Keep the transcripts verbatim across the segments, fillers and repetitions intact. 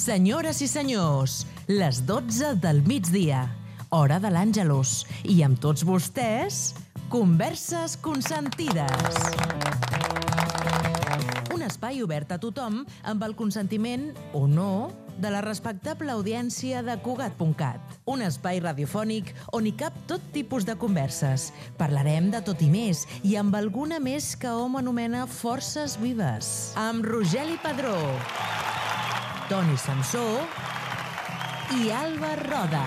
Senyores i senyors, les dotze del migdia, hora de l'Àngelus, i amb tots vostès, Converses Consentides. Un espai obert a tothom amb el consentiment, o no, de la respectable audiència de Cugat punt cat. Un espai radiofònic on hi cap tot tipus de converses. Parlarem de tot i més, i amb alguna més que hom anomena forces vives. Amb Rogeli Padró, Toni Samsó i Alba Roda.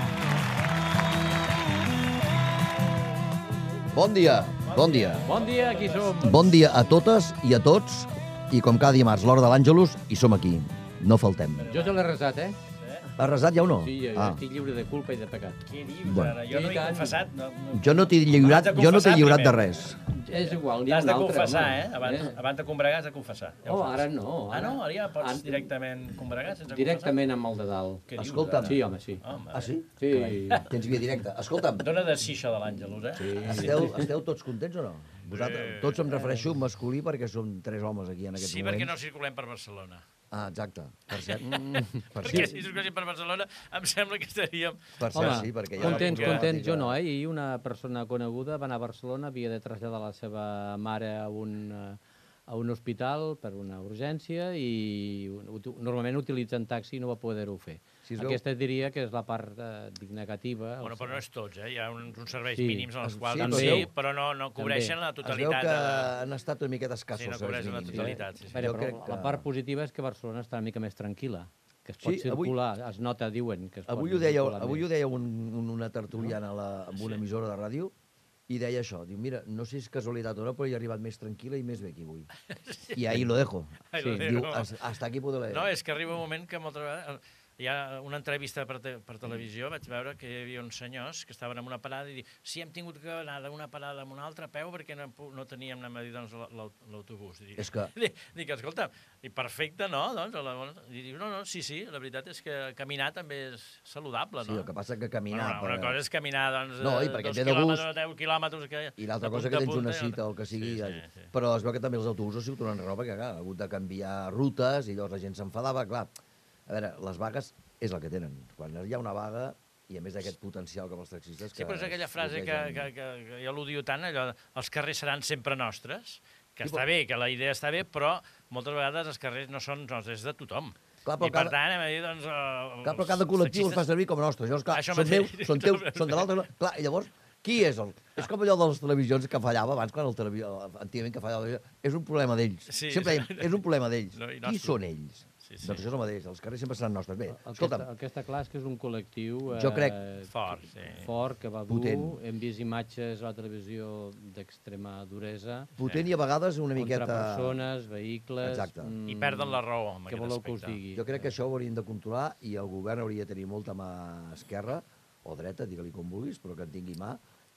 Bon dia, bon dia. Bon dia, aquí som. Bon dia a totes i a tots. I com cada dimarts, l'hora de l'Àngelus, i som aquí. No faltem. Jo ja l'he resat, eh? Has resat ja o no? Sí, jo ah. estic lliure de culpa i de pecat. Què dius, Bueno. ara? Jo no he confessat. No, no. Jo no t'he lliurat, Abans de jo no t'he confessar lliurat de primer. res. És igual, n'hi ha Has un de altre, confessar, home. eh? Abans, abans de combregar has de confessar. Ja ho Oh, saps. ara no. Ah, no? Ara ja pots Ara- directament combregar sense Directament amb el de dalt. confessar? Què dius, Escolta'm. ara? Sí, home, sí. Home, Ah, sí? Sí. Carai, tens via directa. Escolta'm, Dóna de si això de l'Àngelus, eh? Sí. esteu, esteu tots contents o no? Vosaltres, tots em refereixo masculí perquè som tres homes aquí en aquests Sí, moments. perquè no circulem per Barcelona. Ah, exacte. Per cert, per Perquè cert, si circuléssim per Barcelona em sembla que estaríem... per cert Home, sí, perquè ja... contents, que- contents, jo no, eh? I una persona coneguda va anar a Barcelona, havia de traslladar la seva mare a un, eh, a un hospital per una urgència i ut- normalment utilitzen taxi i no va poder-ho fer. Si es veu- Aquesta diria que és la part eh, dic, negativa. Bueno, però no és tots, eh? Hi ha uns, uns serveis Sí. mínims en els Sí, quals però sí, es veu- però no, no cobreixen la Es veu totalitat. que de- han estat una miqueta escassos. Sí, no els cobreixen la mínims, eh? totalitat. Sí, sí. Espera, Jo però crec la que- part positiva és que Barcelona està una mica més tranquil·la, que es pot Sí, avui- circular, es nota, diuen, que es Avui pot ho deia, circular avui ho més. deia un, un, una tertuliana a la, amb una Sí. emissora de ràdio i deia això, diu, mira, no sé si és casualitat o no, però he arribat més tranquil·la i més bé aquí avui. I ahí lo dejo. Ahí lo Sí, dejo. diu, "Has- hasta aquí puedo leer. No, és que arriba un moment que moltes vegades... Hi ha una entrevista per, te, per televisió, vaig veure que hi havia uns senyors que estaven en una parada i dir sí, hem tingut que anar d'una parada amb una altra a peu perquè no, pu- no teníem anem a dir, doncs, l'aut- l'autobús. Dic, És que- Dic, dic, escolta, i perfecte, no? Doncs, a la, I diu, no, no, sí, sí, la veritat és que caminar també és saludable, Sí, no? el que passa que caminar... Bueno, una per- cosa és caminar, doncs, No, i eh, perquè dos et ve de gust. quilòmetres, deu quilòmetres... Que, I l'altra de cosa que punta a tens una punta, cita o el que sigui. Sí, Sí, sí, sí. Però es veu que també els autobusos s'hi ho tornen raó, perquè clar, ha hagut de canviar rutes i llavors la gent s'enfadava. Clar, a veure, les vagues és el que tenen. Quan hi ha una vaga, i a més d'aquest potencial com els taxistes... Sí, però és aquella frase que, que, que, que jo l'odio tant, allò, els carrers seran sempre nostres, que Sí, està però- bé, que la idea està bé, però moltes vegades els carrers no són nostres, és de tothom. Clar, però I per cada- tant, hem de dir, doncs... Uh, Clar, però cada col·lectiu el fa servir com a nostre. Llavors, clar, Això són mateix. meus, són teus, són de l'altre. Clar, i llavors, qui és el... És com allò de les televisions que fallava abans, quan el televi... antigament que fallava. És un problema d'ells. Sí. Sempre dèiem, és un problema d'ells. No, i Qui nostre. són ells? Sí, sí. Doncs això és el mateix, els carrers sempre seran nostres. Bé, El que, està, escolta'm, el que està clar és que és un col·lectiu eh, Jo crec- Fort, sí. fort, que va dur. Potent. Hem vist imatges a la televisió d'extrema duresa potent i a vegades una contra miqueta... persones, vehicles... Exacte. I perden la raó en Què aquest voleu que us aspecte. digui? Jo crec que això ho haurien de controlar i el govern hauria de tenir molta mà esquerra o dreta, digue-li com vulguis, però que en tingui mà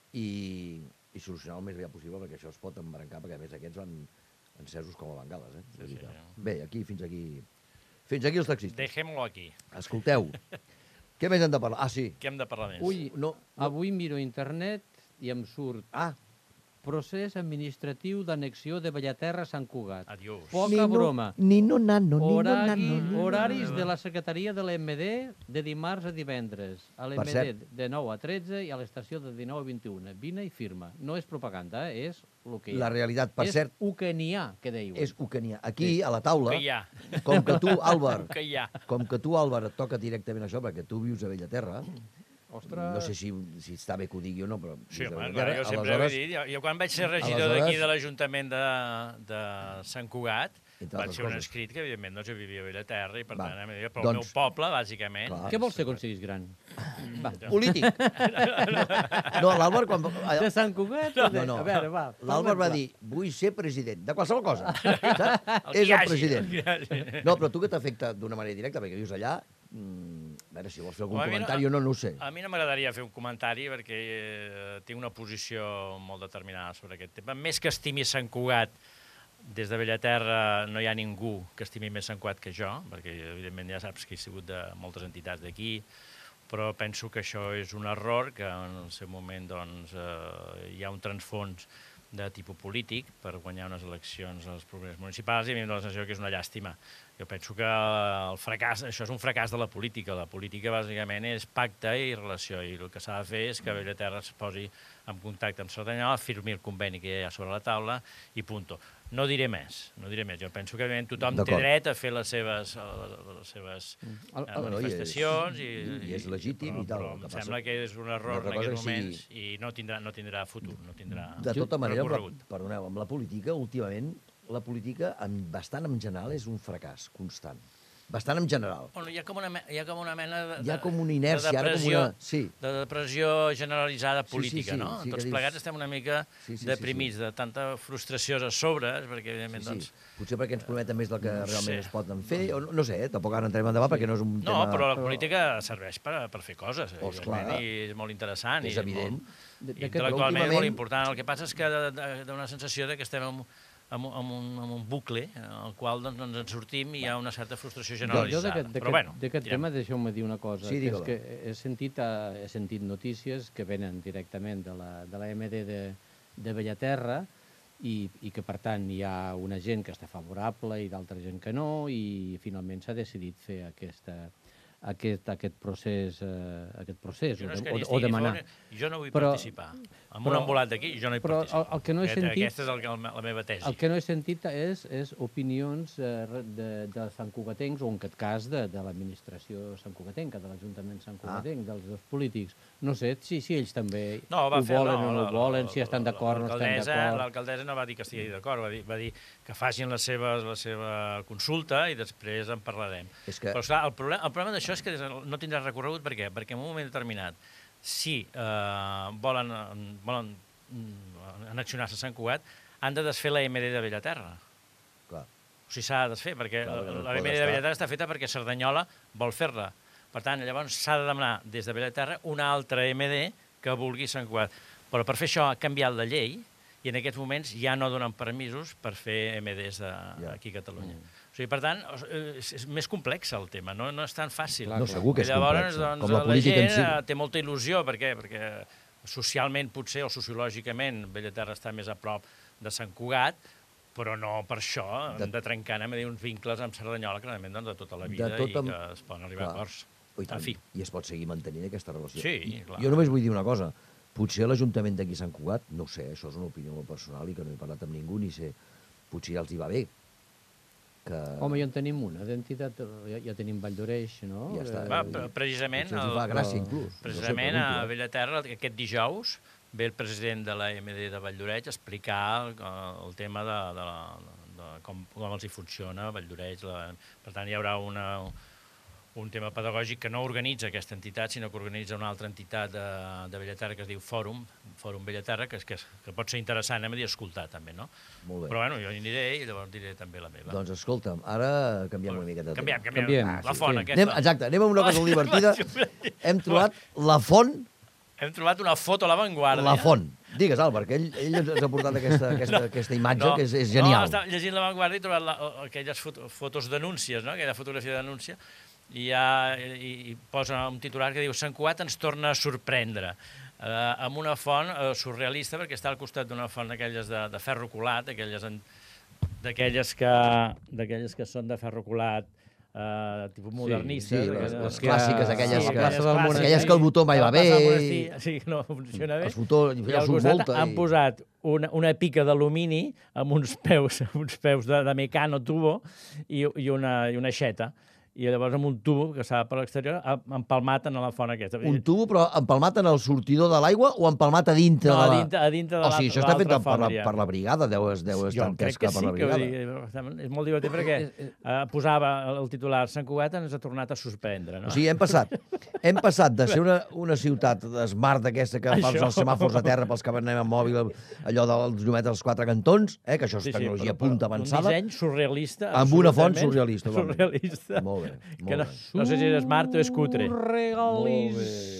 i, i solucionar el més aviat possible perquè això es pot embrancar, perquè a més aquests van encesos com a bengales. Eh? Vull Sí, dir sí, que- sí. Bé, aquí, fins aquí... Fins aquí els taxistes. Dejémoslo aquí. Escolteu, què més hem de parlar? Ah, sí. Què hem de parlar més? Ui, No, no. avui miro internet i em surt Ah, procés administratiu d'annexió de Bellaterra a Sant Cugat. Adiós. Poca Nino, broma. Nino nano, nino Horari, nano. nino. horaris de la secretaria de l'E M D de dimarts a divendres. A l'E M D cert. de nou a tretze i a l'estació de dinou a vint-i-una. Vine i firma. No és propaganda, eh? és el que hi ha. La realitat, per és cert, el que n'hi ha, que diuen. és el que n'hi ha. Aquí, a la taula, Que hi ha. com que tu, Àlvar, Que hi ha. com que tu, Àlvar, et toca directament això, perquè tu vius a Bellaterra, Ostres. no sé si, si està bé que ho digui o no, però... Sí, vius a home, clar, Bellaterra, jo sempre ho he aleshores, dit. Jo, jo quan vaig ser regidor aleshores- d'aquí de l'Ajuntament de, de Sant Cugat, Entre vaig altres fer un coses. escrit que, evidentment, no jo vivia a Bellaterra i, per Va, tant, em deia, però doncs- el meu poble, bàsicament... Clar. Què vols ser quan siguis gran? Va. Polític. No, l'Àlvar, quan... De Sant Cugat? o de- No, no. A veure, va. L'Àlvar va parlem dir, vull ser president, de qualsevol cosa. Saps? El que És hi el hagi, president. el que hi hagi. No, però tu que t'afecta d'una manera directa, perquè vius allà, mm, a veure, si vols fer algun Home, a mi no- comentari o no, no ho sé. A mi no m'agradaria fer un comentari perquè eh, tinc una posició molt determinada sobre aquest tema. Més que estimi Sant Cugat, des de Bellaterra no hi ha ningú que estimi més Sant Cugat que jo, perquè evidentment ja saps que he sigut de moltes entitats d'aquí, però penso que això és un error, que en el seu moment doncs, eh, hi ha un transfons de tipus polític per guanyar unes eleccions a les properes municipals, i a mi em dóna la sensació que és una llàstima. Jo penso que el fracàs, això és un fracàs de la política. La política, bàsicament, és pacte i relació, i el que s'ha de fer és que Bellaterra es posi en contacte amb Cerdanyola, firmi el conveni que hi ha sobre la taula, i punto. No diré més, no diré més. Jo penso que tothom té dret a fer les seves, les seves manifestacions, i, i és legítim i tal. Però em sembla que és un error en aquests moments i no tindrà, no tindrà futur, no tindrà de tota manera, perdoneu, amb la política, últimament, la política, bastant en general, és un fracàs constant. Bastant en general. Bueno, hi ha com una, hi ha com una mena de, hi ha com una inèrcia, de, depressió, ara com una... sí. de depressió generalitzada política, sí, sí, sí, no? sí, Tots dius... plegats estem una mica sí, sí, deprimits sí, sí. de tanta frustració a sobre, perquè evidentment, sí, sí. doncs... Potser perquè ens prometen més del que no realment sé. es poden fer, o no, no sé, eh? Tampoc ara entrem en debat, sí. perquè no és un no, tema... No, però la política serveix per, per fer coses, oh, i és molt interessant. És i evident. Molt, i intel·lectualment és molt important. El que passa és que dona la sensació que estem en, en, en, un, en un bucle al qual doncs, ens en sortim i hi ha una certa frustració generalitzada. Jo però bueno, d'aquest tema deixeu-me dir una cosa, sí, que és que he sentit, he sentit notícies que venen directament de la, de la M D de, de Bellaterra i, i que, per tant, hi ha una gent que està favorable i d'altra gent que no, i finalment s'ha decidit fer aquesta, aquest, aquest procés, eh, aquest procés jo no o, o, o demanar. Jo no vull però, participar. En un ambulat d'aquí, jo no hi però participo. El, el que no he sentit, Aquesta és el, la meva tesi. El que no he sentit és, és opinions eh, de, de santcugatencs, o en aquest cas de, de l'administració santcugatenca, de l'Ajuntament santcugatenc, ah. dels dos polítics. No sé si, si ells també no, ho fer, volen no, o no ho volen, si estan d'acord o no estan d'acord. L'alcaldessa no va dir que estigui d'acord, va, dir, va dir que facin la seva, la seva consulta i després en parlarem. És que... Però, esclar, el problema, el problema d'això és que no tindrà recorregut. Per què? Perquè en un moment determinat, si eh, volen, volen annexionar-se a Sant Cugat, han de desfer la M D de Bellaterra. Clar. O sigui, s'ha de desfer, perquè Clar, la, la M D de Bellaterra està feta perquè Cerdanyola vol fer-la. Per tant, llavors s'ha de demanar des de Bellaterra una altra M D que vulgui Sant Cugat. Però per fer això ha canviat la llei i en aquests moments ja no donen permisos per fer M Ds de, ja. aquí a Catalunya. Mm. O sigui, per tant, és, és més complex el tema, no, no és tan fàcil. No, segur que és llavors, complex. Doncs, Com la política la gent en si. té molta il·lusió, per què? Perquè socialment, potser, o sociològicament, Bellaterra està més a prop de Sant Cugat, però no per això hem de, de trencar anem a dir, uns vincles amb Cerdanyola, clarament, doncs, de tota la vida tot amb... i que es poden arribar a acords. En fi. I es pot seguir mantenint aquesta relació. Sí, clar. Jo només vull dir una cosa. Potser l'Ajuntament d'aquí Sant Cugat, no sé, això és una opinió molt personal i que no he parlat amb ningú, ni sé, potser ja els hi va bé. Que... Home, ja en tenim una d'entitat, ja, ja tenim Vall d'Oreix, no? Ja està. Va, precisament, el, fa gràcia, inclús. Precisament no sé, a Bellaterra, aquest dijous, ve el president de la M D de Vall d'Oreix a explicar el, el tema de, de, de, de com, com els hi funciona Vall d'Oreix. Per tant, hi haurà una... un tema pedagògic que no organitza aquesta entitat, sinó que organitza una altra entitat de, de Bellaterra que es diu Fòrum, Fòrum Bellaterra, que, és, que, que pot ser interessant, anem a dir, escoltar també, no? Molt bé. Però bueno, jo hi aniré i llavors diré també la meva. Doncs escolta'm, ara canviem una miqueta de canviem, tema. Canviem, canviem. Ah, la font sí. aquesta. Anem, exacte, anem a una cosa molt divertida. Hem trobat la font... Hem trobat una foto a l'avantguàrdia. La font. Digues, Albert, que ell, ell ens ha portat aquesta, aquesta, aquesta imatge, no, que és, és genial. No, estava llegint l'avantguàrdia i he trobat la, aquelles foto, fotos d'anúncies, no? Aquella fotografia d'anúncia, i, ha, i, i posa un titular que diu Sant Cugat ens torna a sorprendre, eh, amb una font eh, surrealista, perquè està al costat d'una font d'aquelles de, de ferro colat, d'aquelles que, d'aquelles que són de ferro colat, Uh, tipus modernistes. Sí, sí, les, les que, clàssiques, aquelles, sí, que, aquelles, aquelles que el botó mai va bé. Sí, no funciona bé. Els botons, I al costat molta, han i... posat una, una pica d'alumini amb uns peus, uns peus de, de mecano tubo i, i, una, i una aixeta. I llavors amb un tubo que s'ha per l'exterior empalmat en la font aquesta. Un tubo, però empalmat en el sortidor de l'aigua o empalmat a dintre no, de la... No, a dintre, a dintre de l'altra font. O sigui, això està fet per la, per la brigada, deu, deu estar entesca per la brigada. Jo crec que sí, que és molt divertit perquè uh, posava el titular Sant Cugat ens ha tornat a sorprendre. No? O sigui, hem passat, hem passat de ser una, una ciutat smart d'aquesta que fa els semàfors a terra pels que anem amb mòbil, allò dels llumets als quatre cantons, eh, que això és sí, tecnologia sí, punta avançada. Un disseny surrealista. Amb una font surrealista. Surrealista. Molt bé, que no, no sé si és smart o és cutre. Surrealista. Oh.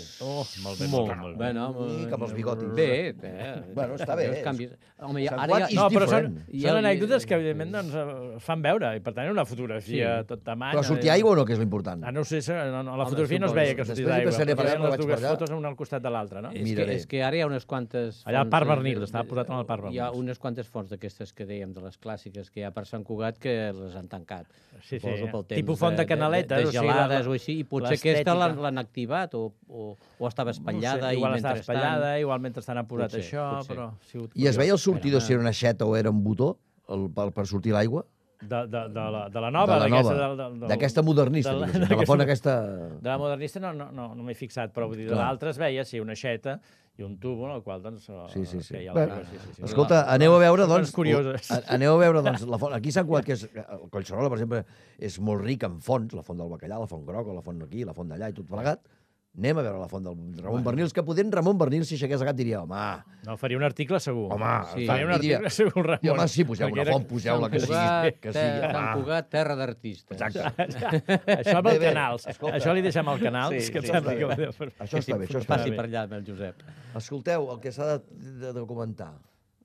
molt bé, Molt, molt bé, bé. no? I cap als bigotis. Bé, bé. Bueno, està bé. Els canvis. Home, ja, Sant ara Cugat ja... is No, però són, different. Ja- són anècdotes que, evidentment, doncs, eh, fan veure, i per tant, una fotografia Sí. tot tamany. Però sortia aigua o no, que és l'important? Ah, no ho sé, no, no, a la Home, fotografia no es suposo. veia que sortís Després hi aigua, passaré però per allà, feien però les vaig dues per allà. fotos una al costat de l'altra, no? És que, Miraré. és que ara hi ha unes quantes... Allà al fonts Parc de- Bernil, de- estava posat en el Parc Hi ha Bernil. unes quantes fonts d'aquestes que dèiem, de les clàssiques, que hi ha per Sant Cugat, que les han tancat. Sí, sí. Suposo pel temps Tipus font de canaletes, de, de, o de sigui, la- gelades o així, i potser aquesta l'han l'estètica. l'han activat o, o, o estava espatllada no sé, i igual estava mentrestant... espatllada, igual mentrestant ha posat Potser, això, potser. però... Ha sigut I es veia el sortidor Espera, si era una aixeta o era un botó el, per, per sortir l'aigua? De, de, de, la, de la nova, De la d'aquesta... nova. del- del- del- D'aquesta modernista, de la- diguéssim, de la font aquesta... De la modernista no, no, no, no m'he fixat, però vull dir, de Clar. l'altra es veia, sí, una aixeta i un tubo, en el qual, doncs... Sí, sí, sí. feia Bé, l'aigua, sí, sí, sí. Escolta, aneu a veure, Són doncs... coses curioses. a- Aneu a veure, doncs, la font... Aquí a Sant Cugat, que és... El Collserola, per exemple, és molt ric en fonts, la font del Bacallà, la font Groga, la font aquí, la font d'allà i tot plegat. Anem a veure la font del Ramon Bernils, que podent Ramon Bernils, si aixequés el gat, diria, home, No, faria un article segur. home, Sí. Faria un i diria, article segur, Ramon. i home, sí, poseu Perquè una era- font, poseu-la, que Sant sigui, Cugat, que ter- sigui, Sant home. Cugat, terra d'artistes. Exacte. Això amb Bé, el bé, canals. escolta. Això li deixem al canals, Sí, que sí, em sembla està que bé. va de... Això està bé, això està Passi bé. per allà amb el Josep. Escolteu, el que s'ha de, de, de comentar.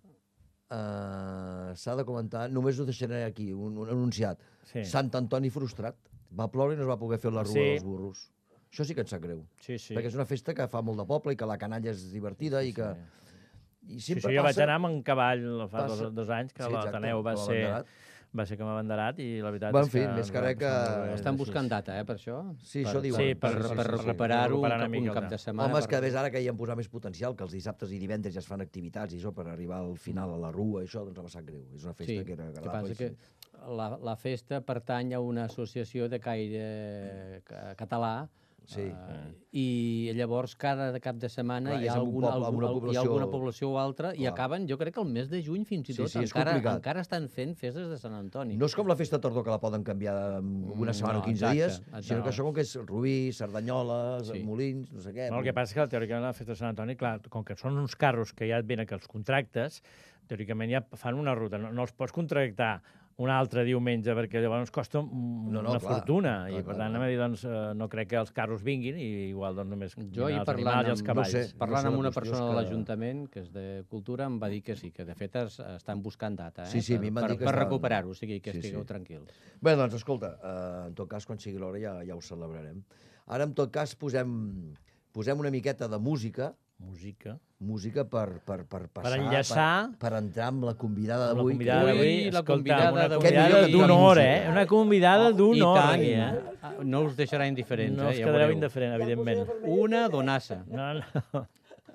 Uh, s'ha de comentar, només ho deixaré aquí, un, un anunciat. Sí. Sant Antoni frustrat. Va ploure i no es va poder fer la rua Sí. dels burros. Això sí que et sap greu. Sí, sí. Perquè és una festa que fa molt de poble i que la canalla és divertida i que... I Sí, sempre sí, jo vaig passa... anar amb un cavall fa passa- dos, dos anys, que Sí, exacte, l'Ateneu va com a ser... abanderat. Va ser com a abanderat i la veritat Va, en és fi, que... més que res que- Estan Sí, buscant data, eh, per això? Sí, per, això diuen. Sí, per, per- per, sí, per sí, sí, recuperar-ho un, recuperar una cap- un mica cap el de temps. setmana. Home, és que per- ves ara que hi han posat més potencial, que els dissabtes i divendres ja es fan activitats i això per arribar al final a la rua i això, doncs em sap greu. És una festa Sí, que era el que agradable. passa que la, la festa pertany a una associació de caire ca- català. Sí. Uh, I llavors cada cap de setmana Clar, hi, ha és en un algun, poble amb algun, una hi ha població- alguna població o altra i Clar. acaben, jo crec que el mes de juny fins i Sí, tot sí, és encara, complicat. encara estan fent festes de Sant Antoni. No és com la festa de tardor que la poden canviar en una setmana no, o quinze exacte, dies, exacte. sinó que això com que és Rubí, Cerdanyola, Sí. Molins, no sé què. No, el que passa és que teòricament la festa de Sant Antoni, clar, com que són uns carros que ja et venen que els contractes, teòricament ja fan una ruta. No, no els pots contractar un altre diumenge, perquè llavors costa un, No, no, una clar, fortuna. clar, I, per clar, tant, clar. anem a dir, doncs, eh, no crec que els carros vinguin i igual doncs, només Jo vindran hi els parlant animals i els amb- cavalls. no sé. Parlant la amb una qüestió és persona de que- l'Ajuntament, que és de Cultura, em va dir que sí, que de fet es, estan buscant data, eh? Sí, sí, a mi em van per, dir que per estaven- recuperar-ho, o sigui, que Sí, estigueu sí. tranquils. Bé, doncs, escolta, eh, en tot cas, quan sigui l'hora ja, ja ho celebrarem. Ara, en tot cas, posem, posem una miqueta de música, Música. música per, per, per passar... enllaçar Per, per entrar amb la convidada Amb la d'avui. convidada que- Ui, d'avui, la escolta, convidada una d'avui. convidada Què millor que d'una entrar hora, música. eh? Una convidada I d'una hora, tant, aquí, eh? no us deixarà indiferents, No eh? us Ja quedareu veureu. indiferent, evidentment. Una donassa. No, no.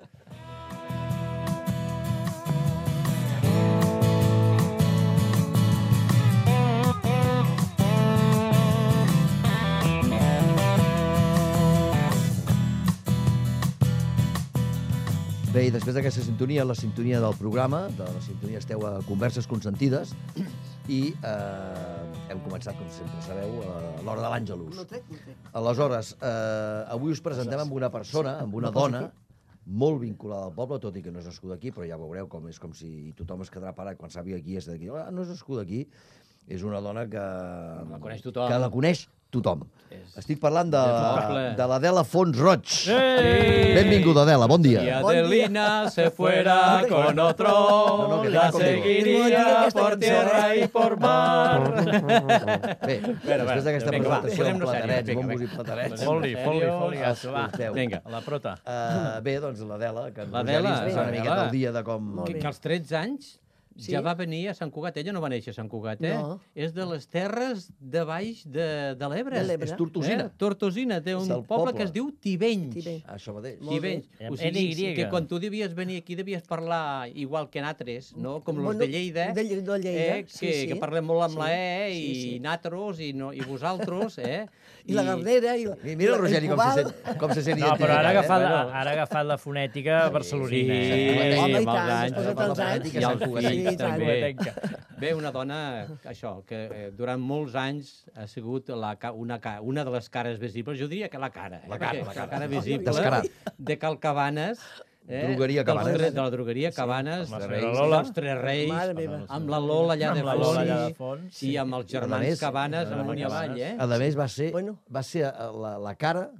Bé, i després d'aquesta sintonia, la sintonia del programa, de la sintonia esteu a Converses Consentides, i eh, hem començat, com sempre sabeu, a l'hora de l'Àngelus. No trec, no trec. Aleshores, eh, avui us presentem amb una persona, amb una dona, molt vinculada al poble, tot i que no és nascuda aquí, però ja veureu com és com si tothom es quedarà parat quan sàpiga qui és d'aquí. Ah, no és nascuda aquí. És una dona que... La coneix tothom. Que la coneix tothom. És- Estic parlant de, del poble. de l'Adela Fons Roig. Ei! Benvinguda, Adela, bon dia. Si Adelina se fuera con otro, No, no, que la tenga conmigo. seguiría Aquesta por cançó, tierra eh? y por mar. Bé, bueno, després d'aquesta vinga, va, presentació amb posem-nos platarets, serios, vinga, bombos i vinga. platarets, Foli, foli, foli, gato, va. Escolteu. Vinga. A la prota. Uh, bé, doncs l'Adela, que en L'Adela, Rogeri ens fa una l'Adela. miqueta el dia de com... Molt Que, bé. que als tretze anys Sí? ja va venir a Sant Cugat. Ella no va néixer a Sant Cugat, eh? No. És de les terres de baix de, de l'Ebre. De l'Ebre. És Tortosina. Eh? Tortosina. Té És un el poble, poble. que es diu Tivenys. Tivenys. Això mateix. Molt bé. Tivenys. O Amb sigui, N Y. que quan tu devies venir aquí devies parlar igual que nosaltres, no? Com els Bueno, de Lleida, de Lle- de Lleida, eh? sí, que, sí. que parlem molt amb Sí, la E i sí, sí. natros i, no, i vosaltres, eh? I la Gardera, i la, Mi- Mira el Rogeri com se Cubal. sent, com se sent No, però ara ha identificat, agafat, eh? la, Bueno. ara ha agafat la fonètica barcelonina. Sí, eh? Home, i amb els tant, anys, després de tants la anys. fonètica I Sant els Cugatenc. fills Sí, tant. també. Bé, una dona, això, que eh, durant molts anys ha sigut la, ca- una, ca- una de les cares visibles, jo diria que la cara, eh? La cara, Perquè la cara. cara visible Descarat. de Cal Cabanes, eh? Drogueria dels Cabanes. tre- De la drogueria Cabanes, Amb la dels senyora Lola. Tres Reis, Mare meva. amb la Lola allà de Amb la Lola allà de Fons, fons, i sí. amb els A germans més, Cabanes amb amunt i Cabanes. avall, eh? A més, va ser, Bueno. va ser eh, la, la cara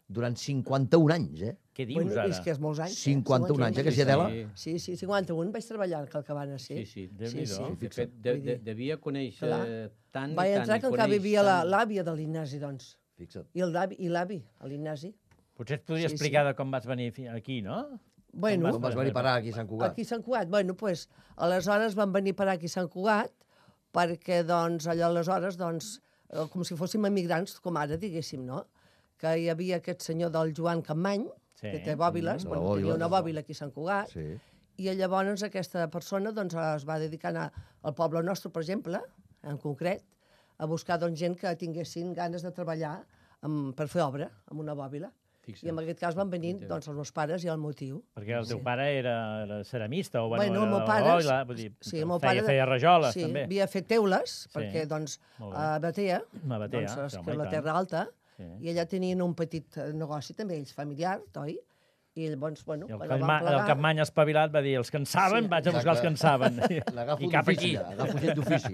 durant cinquanta-un anys, eh? Què dius Bueno, ara? és que és molts anys. cinquanta-un anys, eh, que sí, Adela? Sí. Sí, sí, cinquanta-un vaig treballar a Calcabanes, sí. Sí, sí, Déu-n'hi-do. Sí, sí. De fet, de, de, devia conèixer Clar. tant i Vaig tant. entrar i que encara coneix vivia la- tant. l'àvia de l'Ignasi, doncs. Fixa't. I el d'avi- i l'avi, a l'Ignasi. Potser et podria Sí, explicar de com vas venir fi- aquí, no? Bueno, Com vas venir a parar aquí a Sant Cugat? aquí a Sant Cugat. Bueno, pues, aleshores van venir parar aquí a Sant Cugat perquè, doncs, allò aleshores, doncs, eh, com si fóssim emigrants, com ara, diguéssim, no? Que hi havia aquest senyor del Joan Campmany, Sí. que té bòbiles, Mm, bueno, la bòbila. tenia una bòbila aquí a Sant Cugat, Sí. i llavors aquesta persona doncs, es va dedicar a anar al poble nostre, per exemple, en concret, a buscar doncs, gent que tinguessin ganes de treballar amb, per fer obra amb una bòbila. Fixa't. I en aquest cas van venir doncs, els meus pares i el meu tio. Perquè el teu Sí. pare era, era ceramista o bueno, Bueno, el era meu pare... boila, vull dir, sí, el meu feia, pare, feia rajoles, sí, també. havia fet teules, Sí. perquè, doncs, Molt bé. a Batea, A Batea, doncs, sí, és home, que i la tant. terra alta, Sí. i allà tenien un petit eh, negoci, també, ells familiar, oi? I llavors, bueno, I el, quan Capmany, van plegar... el Capmany espavilat va dir els que en saben, Sí. vaig a buscar els que en saben. L'agafo I cap d'ofici, aquí. agafo gent d'ofici.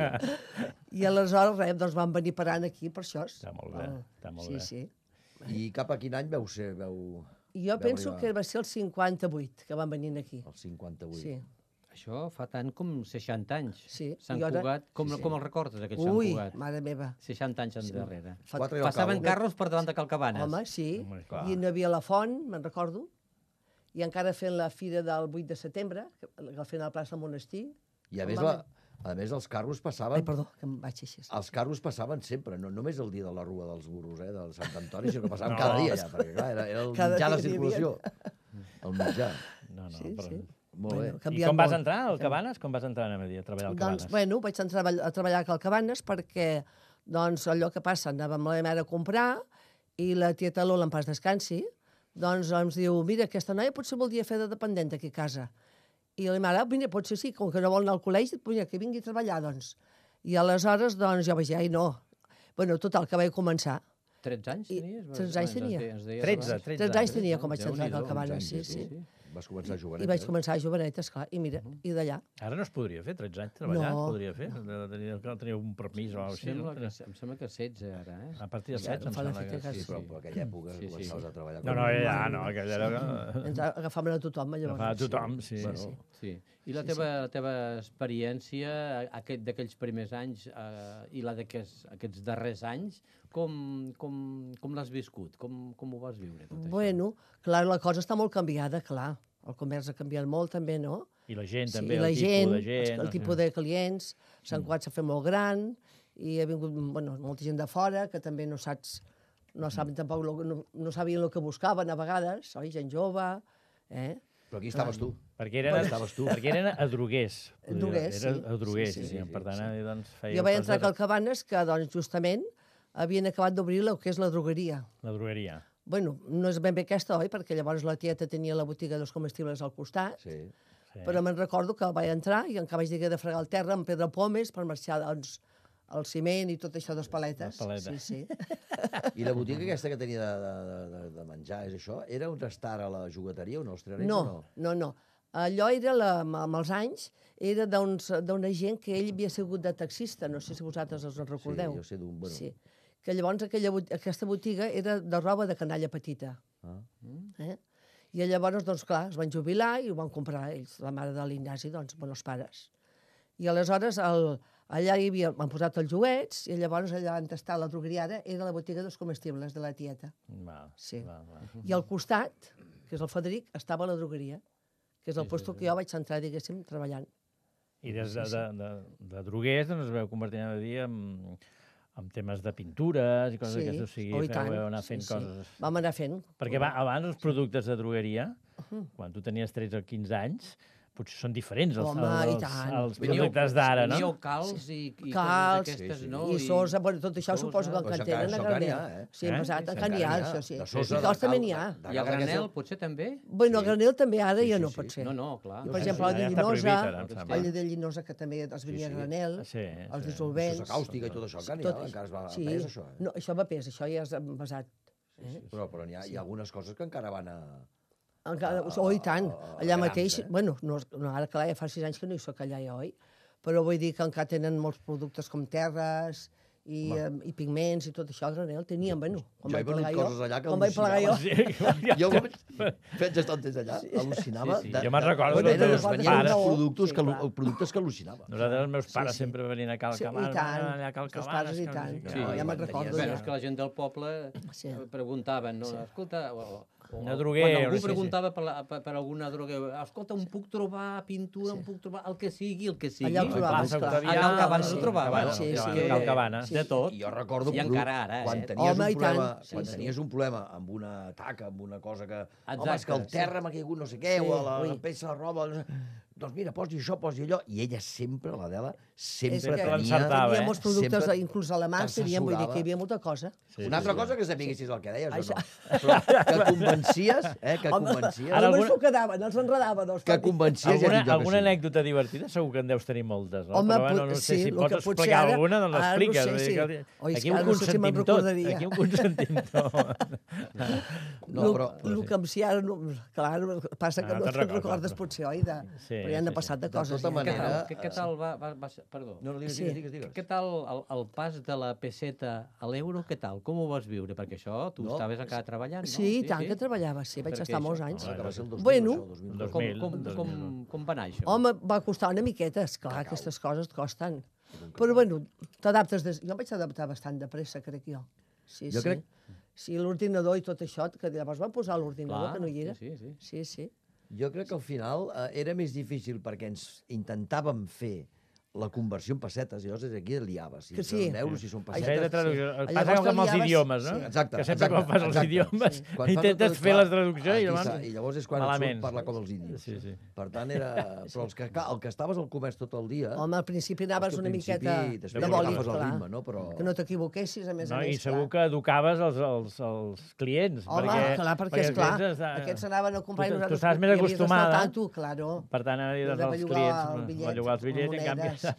I aleshores, res, doncs van venir parant aquí per això. Està molt bé, El- està molt sí, bé. Sí, I cap a quin any veu ser, veu... I jo veu penso arribar? que va ser el cinquanta-vuit que van venir aquí. El cinquanta-vuit. Sí. Això fa tant com seixanta anys. Sí, Sant i ara- Cugat, com, Sí, sí. com el recordes, aquest Sant Ui, Cugat? mare meva. seixanta anys endarrere. Fa- Quatre i al Passaven cabo. carros per davant de Calcabanes. Home, sí. Home, clar. I no hi havia la font, me'n recordo. I encara fent la fira del vuit de setembre, que que feien a la plaça del Monestir. I a més, Home. la, a més els carros Ai, passaven... perdó, que em vaig així. Els carros passaven sempre, no només el dia de la Rua dels Burros, eh, del Sant Antoni, sinó que passaven No. cada dia ja, perquè clar, era, era el Cada mitjà de dia n'hi havia. circulació. El mitjà. No, no, Sí, però... sí. Molt Bueno, bé. I canviant com vas molt. entrar al Cabanes? Com vas entrar a dir, a treballar al Cabanes? Doncs, bueno, vaig entrar a treball- a treballar a Calcabanes perquè, doncs, allò que passa, anava amb la meva mare a comprar i la tieta Lola, en pas descansi, doncs ens diu, mira, aquesta noia potser voldria fer de dependent aquí a casa. I la mare, mira, potser sí, com que no vol anar al col·legi, mira, que vingui a treballar, doncs. I aleshores, doncs, jo vaig dir, ai, no. Bueno, total, que vaig començar. tretze anys I- tenies? tretze anys Ens tenia. de- ens deies tretze, abans. tretze. tretze anys tenia quan vaig entrar a Déu-n'hi-do, Calcabanes, uns sí, anys, sí. sí. Vas començar jovenet, I vaig eh? començar a jovenet, esclar, i mira, i d'allà. Ara no es podria fer, tretze anys treballant, No. podria fer. De, de, de, de tenir un permís o alguna Em cosa sembla, així. que, em sembla que setze, ara, eh? No? A partir de Ja, setze, no em fa sembla l'efecte que... que Sí, sí. però en aquella època Sí, sí. començaves a treballar... No, com- no, ja, no, aquella era... Ens agafaven a tothom, llavors. Agafava a tothom, sí. Bueno, sí. Sí. I la teva, la teva experiència aquest d'aquells primers anys eh, i la d'aquests aquests darrers anys, com, com, com l'has viscut? Com, com ho vas viure, tot això? Bueno, clar, la cosa està molt canviada, clar. El comerç ha canviat molt, també, no? I la gent, Sí, també, i el la tipus gent, de gent. el, no el sé. tipus de clients. Sant Cugat s'ha fet molt gran i ha vingut bueno, molta gent de fora que també no saps, no saben tampoc, lo, no, no sabien el que buscaven a vegades, oi? Gent jove, eh? Però aquí estaves tu. Perquè eren, Bueno, estaves tu. perquè eren adroguers. Adroguers, Era sí. adroguers, Sí, sí, sí, sí, sí, per tant, sí. eh, doncs, feia Jo vaig entrar a coses- Calcabanes que, doncs, justament, havien acabat d'obrir el que és la drogueria. La drogueria. Bueno, no és ben bé aquesta, oi? Perquè llavors la tieta tenia la botiga dels comestibles al costat, Sí. Sí. però me'n recordo que vaig entrar i encara vaig dir que he de fregar el terra amb pedra pomes per marxar, doncs, el ciment i tot això, dos paletes. Les paletes. Sí, sí. I la botiga aquesta que tenia de, de, de, de menjar, és això? Era on estar a la jugueteria o no? Els triarets No, o no? no, no. Allò era, la, amb amb els anys, era d'uns- d'una gent que ell havia sigut de taxista, no sé si vosaltres us en recordeu. Sí, jo sé d'un... Bueno, Sí. Que llavors aquella, bot- aquesta botiga era de roba de canalla petita. Ah. Eh? I llavors, doncs clar, es van jubilar i ho van comprar ells, la mare de l'Ignasi, doncs, bueno, els pares. I aleshores el, allà hi havia, m'han posat els joguets i llavors allà on està la drogueria ara era la botiga dels comestibles de la tieta. Val, Sí. val, val. I al costat, que és el Frederic, estava la drogueria, que és el lloc que jo vaig entrar, diguéssim, treballant. I des de, de, de, de droguers doncs, es veu convertir cada dia en, en temes de pintures i coses Sí, d'aquestes, o sigui, oh, i feu tant, anar sí, fent sí. coses... Vam anar fent. Perquè va, abans els productes de drogueria, quan tu tenies tretze o quinze anys, potser són diferents els, Home, i els, tant. els Veníeu- productes d'ara, no? Veníeu calç i, i Calç, coses d'aquestes, sí, sí. no? I sosa, bueno, tot això sosa. suposo que Però en això tenen encara- a això encara n'hi granel. ha, eh? Sí, Eh? pesat, Sí, encara n'hi ha, encara n'hi ha. això sí. De I sosa, calç de també cal- n'hi ha. de- I a cal granel, d'aquesta- potser també? Bueno, a granel també ara Sí, ja sí, no sí. pot ser. No, no, clar. I, per Sí, exemple, sí, la ja de està prohibit, Llinosa, ara, em sembla. el de Llinosa, que també es venia sí. a granel, Sí, els sí. dissolvents... Sosa càustica i tot això, encara n'hi ha, encara es va a sí. pes, això. Eh? No, això va a pes, això ja és envasat. Eh? Però, però n'hi ha, hi ha algunes coses que encara van a... Encara, oh, i tant, a- a allà grams, mateix, eh? bueno, no, no, ara clar, ja fa sis anys que no hi soc allà, ja, oi? Però vull dir que encara tenen molts productes com terres i, eh, i pigments i tot això a granel, teníem, bueno, quan Jo he vaig plegar venut jo, coses allà que quan vaig plegar jo, al·lucinava. Jo vaig fent gestontes allà, al·lucinava. Sí, sí. de- Jo me'n de- recordo bueno, dels eren- meus venien pares. uns productes, Sí, que, clar. productes que al·lucinava. Nosaltres, els meus pares, Sí, sí. sempre venien a Cal Sí, i Cabanes, tant. allà a Cal Els teus Cabanes. pares i que no tant. sé què. Sí. Ja me'n quan recordo tenies- Bueno, jo. és que la gent del poble Sí. eh, preguntaven, no? Escolta, o, o, Una droguer, quan o algú no sé, preguntava per, la, per, per alguna droguer, escolta, on puc trobar pintura, on puc trobar el que sigui, el que sigui. Allà ho trobaves, Plaça clar. Octavià, A Cal Cabanes sí. ho trobava. Cabanes, Sí, sí. a Cal Cabanes. Sí. De tot. I jo recordo I encara ara, quan eh? tenies Home, un i problema, tant. quan Sí, tenies sí. un problema amb una taca, amb una cosa que... Home, Exacte, és que el sí. terra m'ha caigut no sé què, Sí, o a la, ui. la peça de roba... No sé. Doncs mira, posi això, posi allò. I ella sempre, l'Adela, sempre És que tenia... l'encertava, teníem eh? molts productes, Sempre inclús alemans, teníem, vull dir t'assessorava. que hi havia molta cosa. Sí, Una altra sí, cosa que sapiguessis el que deies, Això. o no? Però que convencies, eh, que Home, convencies... Ara només alguna- s'ho quedaven, els enredaven. Els Que patis. convencies, ja Alguna, dic jo que alguna sí. anècdota divertida segur que en deus tenir moltes, no? Home, Però bueno, no pot- sé sí, si el pots que potser explicar ara- alguna, doncs ara no l'expliques. sé, Vull dir sí. que Oi, és aquí que ho ara no sé si me'n consentim tot. recordaria. Aquí ho consentim tot. No, el, però- el que si ara no, clar, passa que Ah, no te'n te'n recordes, recordes però- potser, oi? De, Sí, però ja han sí, passat de De coses. tota ja. Què manera- tal, què, què tal va, va, va ser... Perdó. No, no, digues, Sí. digues, digues, digues. Què tal el, el pas de la peseta a l'euro, què tal? Com ho vas viure? Perquè això, tu No. estaves encara treballant, no? Sí, i tant que treballava, sí, vaig Perquè estar molts això- anys. Ah, que va ser el dos mil, Bueno. això, el dos mil dos. Dos Com, mil, com, dos com, mil. com va anar això? Home, va costar una miqueta, esclar, aquestes coses costen. Però, bueno, t'adaptes... De... Jo em vaig adaptar bastant de pressa, crec jo. Sí, Jo sí. crec- Sí, l'ordinador i tot això, que llavors van posar l'ordinador, Clar, que no hi era. sí, sí, sí. Sí, sí. Jo crec que al final eh, era més difícil perquè ens intentàvem fer la conversió en pessetes, i llavors aquí et liaves. Si Que sí. són euros, si són Això és de pessetes... traducció. Sí. Passa Llavors com amb els t'aliaves- idiomes, no? sí. Exacte, Que sempre exacte, quan fas els exacte. idiomes Sí. Quan fas intentes tot, fer clar, la traducció i aquí llavors... està, I llavors és quan et Malament. surt parlar com els índios. Sí, sí. Per tant, era... Però els que, clar, el que estaves al comerç tot el dia... Home, al principi anaves és que una al principi miqueta després de bòlit, agafes el clar. ritme, no? Però- Que no t'equivoquessis, a més No, a I més, segur clar. que educaves els, els, els clients. Home, perquè, clar, perquè, els esclar, clients està- aquests anaven a comprar tu, i tu nosaltres... estaves més hi havies d'estar acostumada. al tanto, claro. Per tant, ara Hem doncs, de els bellugar clients, el bitllet bellugar els amb bitllets, en canvi... monedes.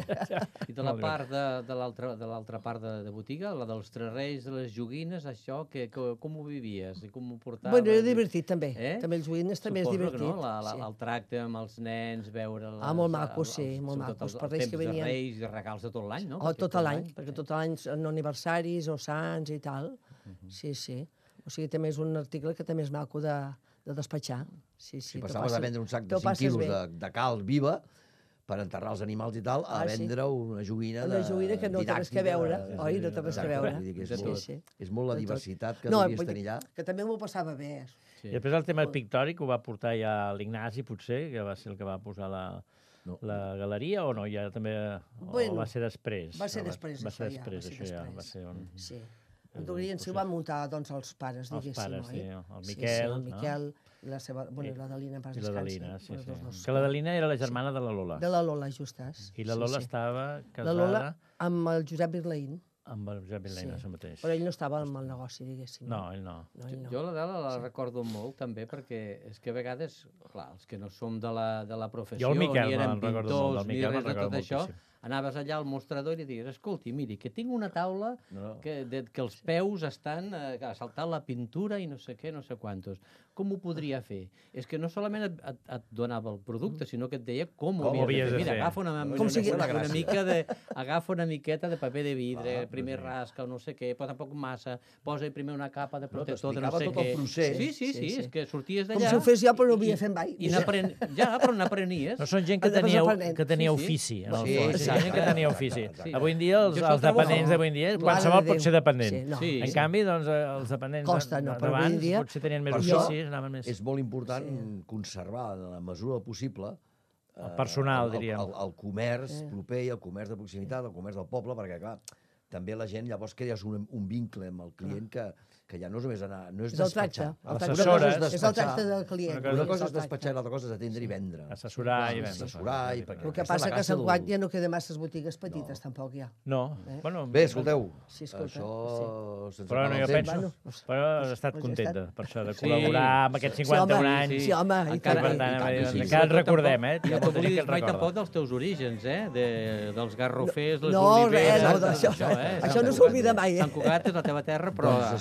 I de la part de, de l'altra de l'altra part de, de botiga, la dels tres reis, de les joguines, això, que, que, com ho vivies i com ho portaves? Bueno, era divertit, també. Eh? També els joguines també és Suposo divertit. que no? La, la, sí. El tracte amb els nens, veure... Les, Ah, molt maco, els- sí, molt sobretot macos, els- per els Reis que temps venien. de Reis i regals de tot l'any, no? O tot l'any, eh? perquè tot l'any són aniversaris o sants i tal. Mhm. Sí, sí. O sigui, també és un article que també és maco de, de despatxar. Sí, sí. Si t'ho passaves a passes- vendre un sac de t'ho cinc passes quilos bé. de, de cal viva per enterrar els animals i tal, a Ah, sí. vendre una joguina de Una joguina que no té res que didàctica, veure, de- oi? No té res que Exacte, veure. vull dir que és, De molt, tot. Sí, sí. és molt la De tot. diversitat que No, deuries vull dir tenir allà. Que també m'ho passava bé. Sí. I després el tema pictòric ho va portar ja l'Ignasi, potser, que va ser el que va posar la, No. la galeria, o no? Ja també... Bueno, o va ser després? va ser No, després, va, això ser ja, després, va ser això ja. després. Va ser un... Sí. En teoria en si ho van muntar doncs, els pares, Els diguéssim, pares, oi? sí, el Sí, Miquel, sí, el no? Miquel i la seva... Bueno, i la Dalina, en pas I la descansi. Dalina, sí, les sí. dos dos. Que la Dalina era la germana de la Lola. De la Lola, justes. I la Sí, Lola sí. estava La casada Lola amb el Josep Birlaín. amb el Josep Vilena, Sí. això mateix. Però ell no estava amb el negoci, diguéssim. No, ell no. no, ell no. Jo la Dela la recordo molt també perquè és que a vegades, clar, els que no som de la, de la professió, Jo el Miquel ni érem me'n recordo pintors, molt, del ni Miquel res me'n de tot recordo això, moltíssim. anaves allà al mostrador i li digues, escolti, miri, que tinc una taula No. que, de, que els peus estan eh, a saltar la pintura i no sé què, no sé quantos. Com ho podria fer? És que no solament et, et, et donava el producte, sinó que et deia com, Com ho havies havies de de fer. Mira, fer. agafa una, Com una, sigui- una, la una, gràcia. mica de, agafa una miqueta de paper de vidre, Clar, primer sí. rasca o no sé què, però tampoc massa, posa primer una capa de No, protector de no t'explicava sé tot el què. procés. Sí, sí, sí, Sí, sí. és que sorties Com d'allà... si ho fes jo, però no ho havia i- fet mai. I n'apren... Ja, però n'aprenies. No són gent que Anaves tenia, aprenent. que tenia Sí, sí. ofici, en el Sí, fons. sí, Són gent que exacte, tenia ofici. exacte, exacte. Avui en dia, els, Jo això els ho trobo dependents molt. d'avui en dia, Mare qualsevol de pot Déu. ser dependent. Sí, no. Sí. En canvi, doncs, eh, els dependents Costa, no, però avui en d'abans dia- potser tenien més Per això oficis, anaven més... És molt important conservar, en la mesura del possible, El personal, el, diríem. El, el, el comerç Eh. proper, el comerç de proximitat, el comerç del poble, perquè, clar, també la gent llavors crees un, un vincle amb el client que, que ja no és només anar... No és, És el tracte. despatxar. El Una tracte. cosa és És el despatxar. tracte del client. Una Una és cosa el és tracte. despatxar i l'altra cosa és atendre i vendre. Assessorar i Clar, vendre. Assessorar i... perquè El que aquesta és passa la que a gràcia Sant del- Cugat ja no queda masses botigues petites, tampoc, ja. No, Eh? bueno... Bé, escolteu, Sí, escolta, això... Sense Però no, acabar jo el temps. penso... Bueno, Però has estat doncs ja contenta, està. per això, de Sí. col·laborar amb aquests Sí, cinquanta-un home, anys. sí, home, i Encara- tant. Per tant, i tant, eh, sí, sí. encara et recordem, eh? I Hi ha no molta gent que t'oblidis et mai recorda. tampoc dels teus orígens, eh? De, dels garrofers, les No, oliveres... res, no, tot d'això- eh? això no Sant s'oblida Cugat- mai, eh? Sant Cugat és la teva terra, però... Doncs escolta,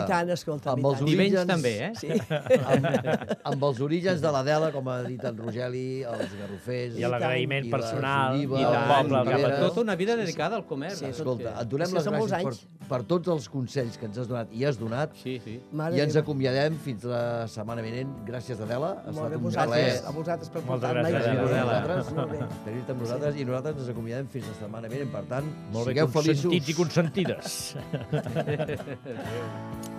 I tant, escolta, amb i els tant. I menys orígens- també, eh? Sí. amb, amb els orígens de l'Adela, com ha dit en Rogeli, els garrofers... I l'agraïment i les personal olives, I del tant, poble. cap a oliveres. tota una vida dedicada al comerç. Sí, a tot Escolta, que- et donem És que les són molts gràcies per, anys. per tots els consells que ens has donat i has donat. Sí, sí. Mare I ens meva. acomiadem fins la setmana vinent. Gràcies, Adela. Ha Molt estat bé, un vosaltres, plaer a vosaltres per Moltes portar-me. gràcies, i- Adela. nosaltres, Molt bé. tenir-te amb nosaltres i nosaltres ens acomiadem fins la setmana vinent. Per tant, Molt bé, sigueu feliços. consentits i consentides.